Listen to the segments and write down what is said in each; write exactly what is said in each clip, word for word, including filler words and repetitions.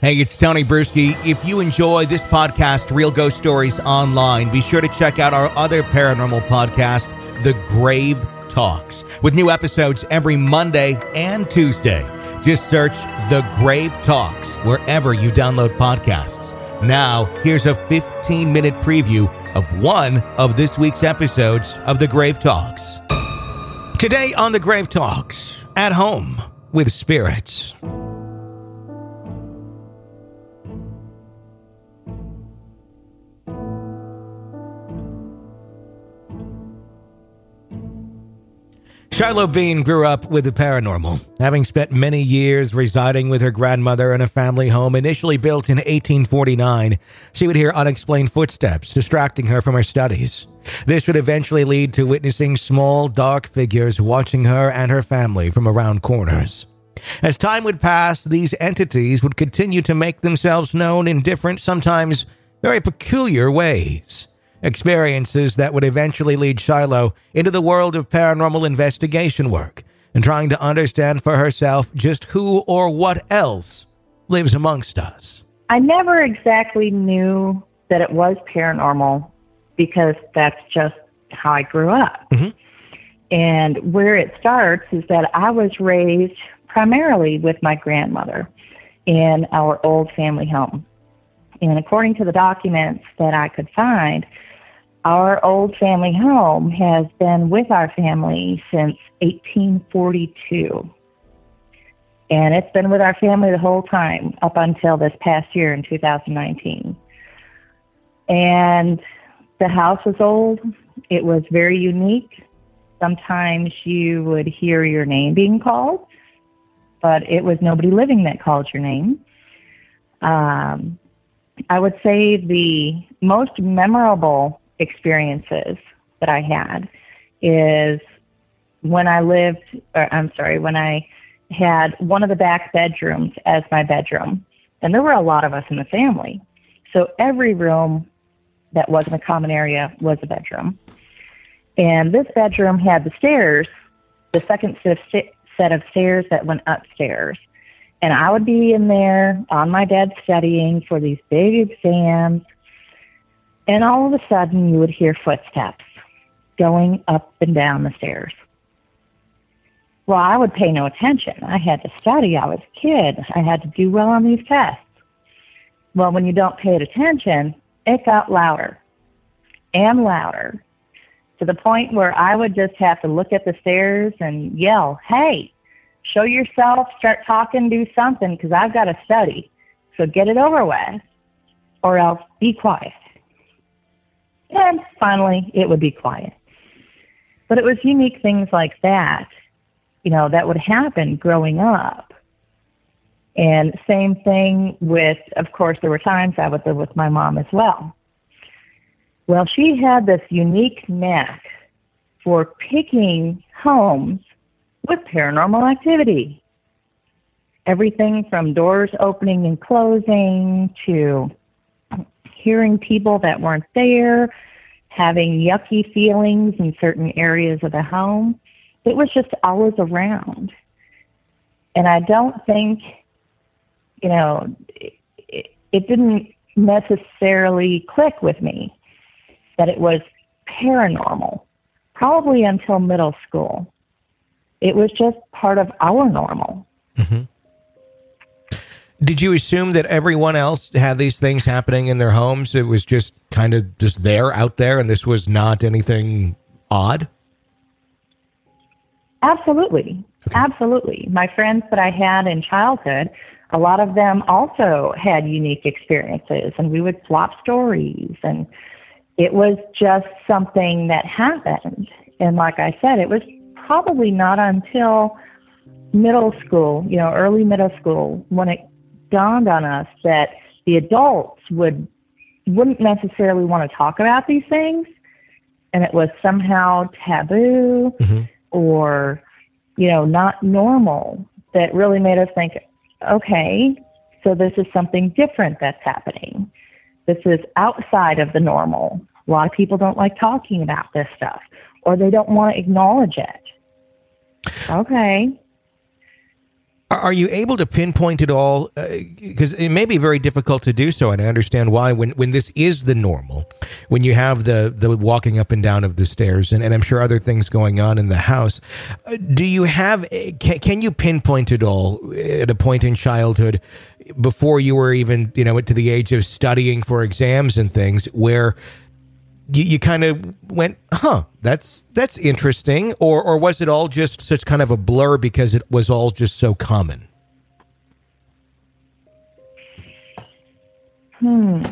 Hey, it's Tony Bruschi. If you enjoy this podcast, Real Ghost Stories Online, be sure to check out our other paranormal podcast, The Grave Talks, with new episodes every Monday and Tuesday. Just search The Grave Talks wherever you download podcasts. Now, here's a fifteen-minute preview of one of this week's episodes of The Grave Talks. Today on The Grave Talks, at home with spirits. Shiloh Bean grew up with the paranormal, having spent many years residing with her grandmother in a family home initially built in eighteen forty-nine. She would hear unexplained footsteps, distracting her from her studies. This would eventually lead to witnessing small, dark figures watching her and her family from around corners. As time would pass, these entities would continue to make themselves known in different, sometimes very peculiar ways. Experiences that would eventually lead Shiloh into the world of paranormal investigation work and trying to understand for herself just who or what else lives amongst us. I never exactly knew that it was paranormal because that's just how I grew up. Mm-hmm. And where it starts is that I was raised primarily with my grandmother in our old family home. And according to the documents that I could find, our old family home has been with our family since eighteen forty-two. And it's been with our family the whole time up until this past year in two thousand nineteen. And the house was old. It was very unique. Sometimes you would hear your name being called, but it was nobody living that called your name. Um, I would say the most memorable experiences that I had is when I lived, or I'm sorry, when I had one of the back bedrooms as my bedroom. And there were a lot of us in the family. So every room that wasn't a common area was a bedroom. And this bedroom had the stairs, the second set of, st- set of stairs that went upstairs. And I would be in there on my bed studying for these big exams. And all of a sudden, you would hear footsteps going up and down the stairs. Well, I would pay no attention. I had to study. I was a kid. I had to do well on these tests. Well, when you don't pay attention, it got louder and louder to the point where I would just have to look at the stairs and yell, "Hey, show yourself, start talking, do something, because I've got to study. So get it over with, or else be quiet." And finally, it would be quiet. But it was unique things like that, you know, that would happen growing up. And same thing with, of course, there were times I would live with my mom as well. Well, she had this unique knack for picking homes with paranormal activity. Everything from doors opening and closing to hearing people that weren't there, having yucky feelings in certain areas of the home. It was just always around. And I don't think, you know, it, it didn't necessarily click with me that it was paranormal, probably until middle school. It was just part of our normal. Mm-hmm. Did you assume that everyone else had these things happening in their homes? It was just kind of just there, out there, and this was not anything odd? Absolutely. Okay. Absolutely. My friends that I had in childhood, a lot of them also had unique experiences, and we would swap stories, and it was just something that happened. And like I said, it was probably not until middle school, you know, early middle school, when it dawned on us that the adults would wouldn't necessarily want to talk about these things, and it was somehow taboo mm-hmm. or, you know, not normal. That really made us think, okay, so this is something different that's happening. This is outside of the normal. A lot of people don't like talking about this stuff, or they don't want to acknowledge it. Okay. Are you able to pinpoint it all? Because uh, it may be very difficult to do so, and I understand why. When when this is the normal, when you have the, the walking up and down of the stairs, and, and I'm sure other things going on in the house, uh, do you have, can, can you pinpoint it all at a point in childhood before you were even, you know, to the age of studying for exams and things, where you, you kind of went, huh, that's that's interesting, or or was it all just such kind of a blur because it was all just so common? Hmm.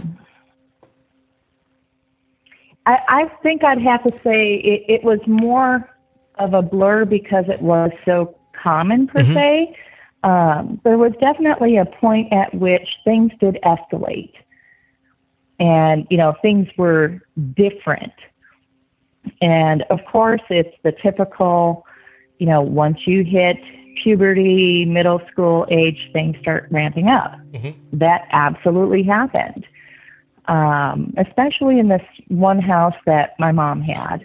I, I think I'd have to say it, it was more of a blur because it was so common, per mm-hmm. se. Um, there was definitely a point at which things did escalate. And, you know, things were different. And, of course, it's the typical, you know, once you hit puberty, middle school age, things start ramping up. Mm-hmm. That absolutely happened, um, especially in this one house that my mom had.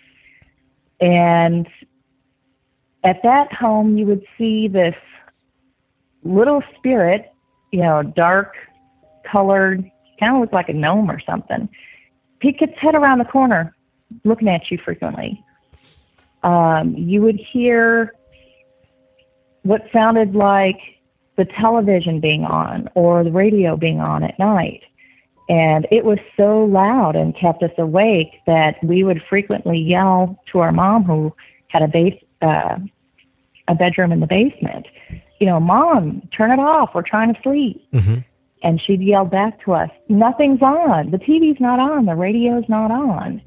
And at that home, you would see this little spirit, you know, dark colored, kind of looked like a gnome or something, peek its head around the corner, looking at you frequently. Um, you would hear what sounded like the television being on or the radio being on at night. And it was so loud and kept us awake that we would frequently yell to our mom, who had a base, uh, a bedroom in the basement, you know, Mom, turn it off. We're trying to sleep. Mm-hmm. And she'd yell back to us, nothing's on. The T V's not on. The radio's not on.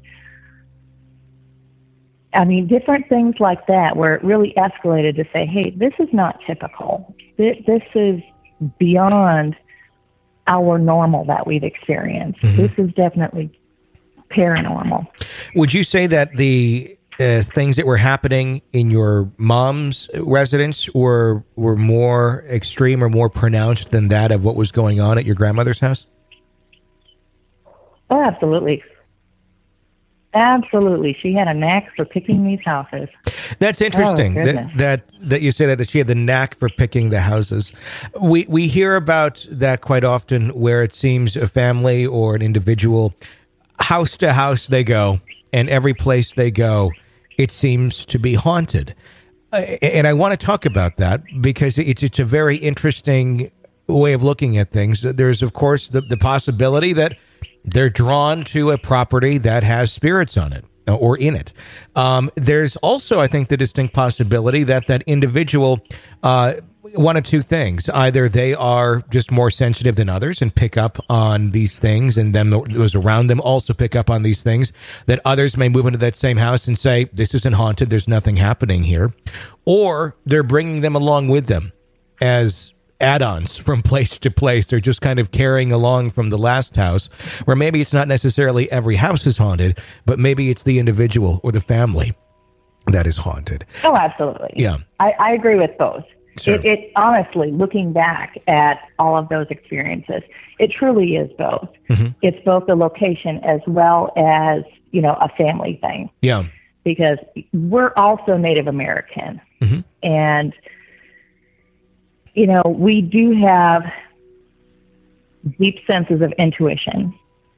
I mean, different things like that where it really escalated to say, hey, this is not typical. This, this is beyond our normal that we've experienced. Mm-hmm. This is definitely paranormal. Would you say that the uh, things that were happening in your mom's residence were were more extreme or more pronounced than that of what was going on at your grandmother's house? Oh, absolutely. Absolutely. She had a knack for picking these houses. That's interesting oh, that, that that you say that, that she had the knack for picking the houses. We we hear about that quite often, where it seems a family or an individual, house to house they go, and every place they go, it seems to be haunted. And I want to talk about that because it's it's a very interesting way of looking at things. There's, of course, the, the possibility that they're drawn to a property that has spirits on it or in it. Um, there's also, I think, the distinct possibility that that individual, uh, one of two things. Either they are just more sensitive than others and pick up on these things, and then those around them also pick up on these things, that others may move into that same house and say, this isn't haunted, there's nothing happening here. Or they're bringing them along with them as add-ons from place to place. They're just kind of carrying along from the last house, where maybe it's not necessarily every house is haunted, but maybe it's the individual or the family that is haunted. Oh, absolutely. Yeah. I, I agree with both. Sure. It, it honestly, looking back at all of those experiences, it truly is both. Mm-hmm. It's both the location as well as, you know, a family thing. Yeah. Because we're also Native American. Mm-hmm. And you know, we do have deep senses of intuition.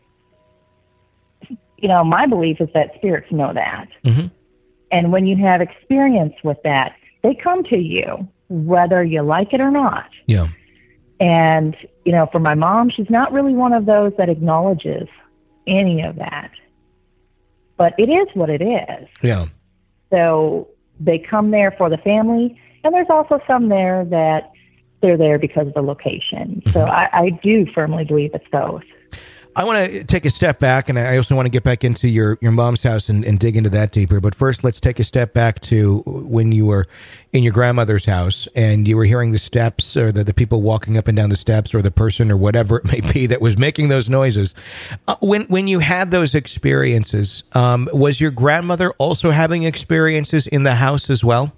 You know, my belief is that spirits know that. Mm-hmm. And when you have experience with that, they come to you, whether you like it or not. Yeah. And, you know, for my mom, she's not really one of those that acknowledges any of that. But it is what it is. Yeah. So they come there for the family, and there's also some there that they're there because of the location. So I, I do firmly believe it's both. I want to take a step back, and I also want to get back into your, your mom's house and, and dig into that deeper. But first, let's take a step back to when you were in your grandmother's house and you were hearing the steps, or the, the people walking up and down the steps, or the person or whatever it may be that was making those noises. Uh, when when you had those experiences, um, was your grandmother also having experiences in the house as well?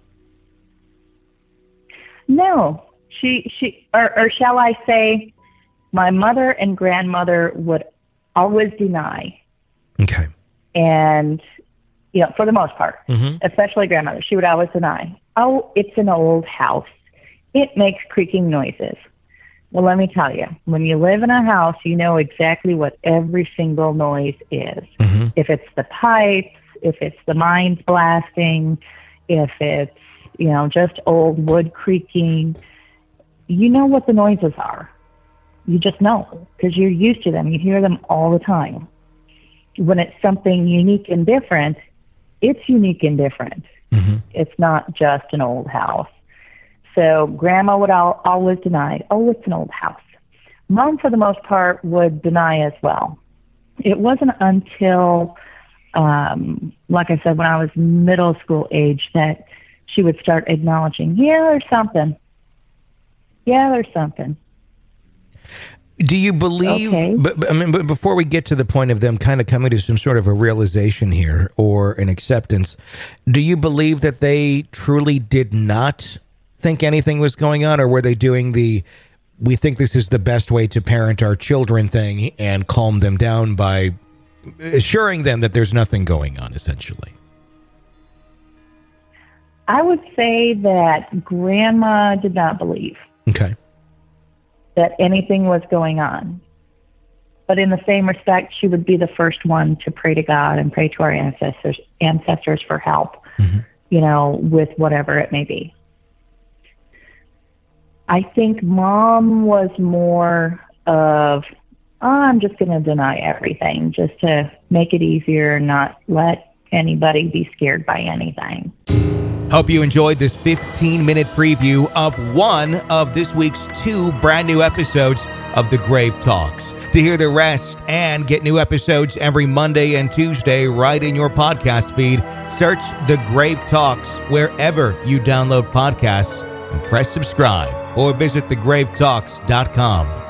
No. She, she, or, or shall I say, my mother and grandmother would always deny. Okay. And, you know, for the most part, mm-hmm. especially grandmother, she would always deny. Oh, it's an old house. It makes creaking noises. Well, let me tell you, when you live in a house, you know exactly what every single noise is. Mm-hmm. If it's the pipes, if it's the mines blasting, if it's, you know, just old wood creaking, you know what the noises are. You just know because you're used to them. You hear them all the time. When it's something unique and different, it's unique and different. Mm-hmm. It's not just an old house. So Grandma would al- always deny, oh, it's an old house. Mom, for the most part, would deny as well. It wasn't until, um, like I said, when I was middle school age that she would start acknowledging, yeah, there's something. Yeah, there's something. Do you believe, okay. but, but I mean, but before we get to the point of them kind of coming to some sort of a realization here or an acceptance, do you believe that they truly did not think anything was going on, or were they doing the, we think this is the best way to parent our children thing and calm them down by assuring them that there's nothing going on, essentially? I would say that Grandma did not believe. Okay. That anything was going on. But in the same respect, she would be the first one to pray to God and pray to our ancestors ancestors for help, mm-hmm. you know, with whatever it may be. I think Mom was more of, oh, I'm just going to deny everything just to make it easier and not let anybody be scared by anything. Hope you enjoyed this fifteen-minute preview of one of this week's two brand new episodes of The Grave Talks. To hear the rest and get new episodes every Monday and Tuesday right in your podcast feed, search The Grave Talks wherever you download podcasts and press subscribe, or visit the grave talks dot com.